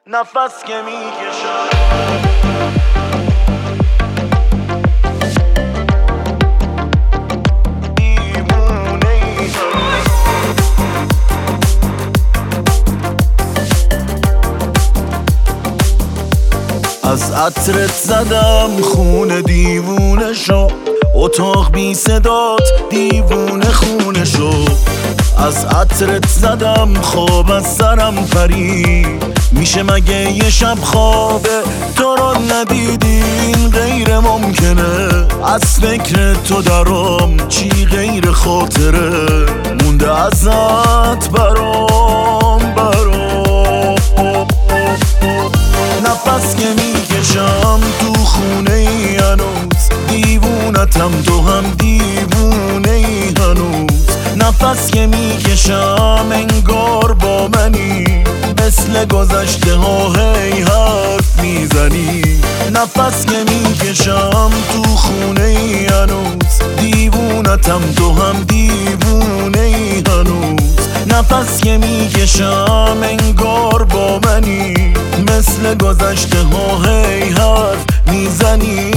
نفس که میکشم از عطرت زدم خونه دیوونه شو، اتاق بی صدات دیوونه خونه شو. از عطرت زدم خواب از سرم پرید، میشه مگه یه شب خوابه تو رو ندیدین؟ غیر ممکنه از فکر تو درام، چی غیر خاطره مونده ازت برام. نفس که میکشم تو خونه ای هنوز، دیوونتم تو هم دیوونه ای هنوز. نفس که میکشم انگار با منی، مثل گذشته ها هی حرف میزنی. نفس که میکشم تو خونه ای هنوز، دیوونتم تو هم دیوونه ای هنوز. نفس که میکشم انگار با منی، مثل گذشته ها هی حرف میزنی.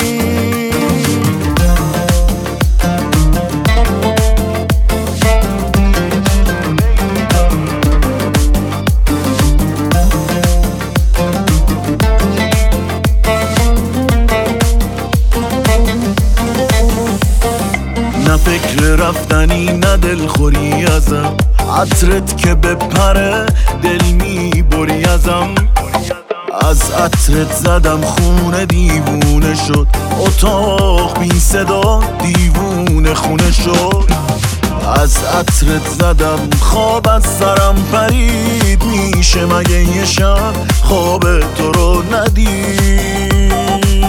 نه فکر رفتنی نه دلخوری ازم، عطرت که بپره دل میبری ازم. از عطرت زدم خونه دیوونه شد، اتاق بی صدا دیوونه خونه شد. از عطرت زدم خواب از سرم پرید، میشه مگه یه شب خواب تو رو ندید؟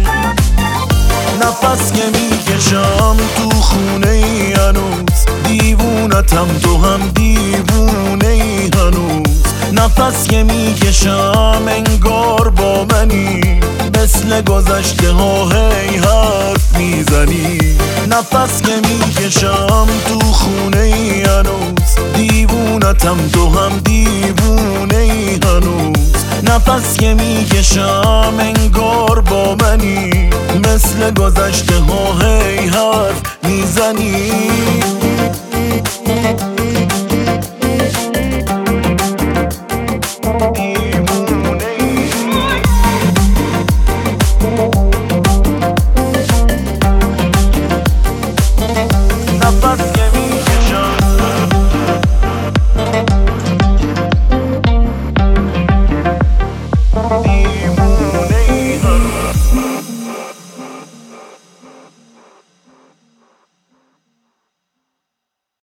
نفس که میکشم تو خونه ای هنوز، دیوونتم تو هم دیوونه ای هنوز. نفس که میکشم انگار با منی، مثل گذشته ها هی حرف میزنی. نفس که میکشم تو خونه ای هنوز، دیوونتم تو هم دیوونه ای هنوز. نفس که میکشم انگار با منی، مثل گذشته ها هی حرف میزنی. نفس که میکشم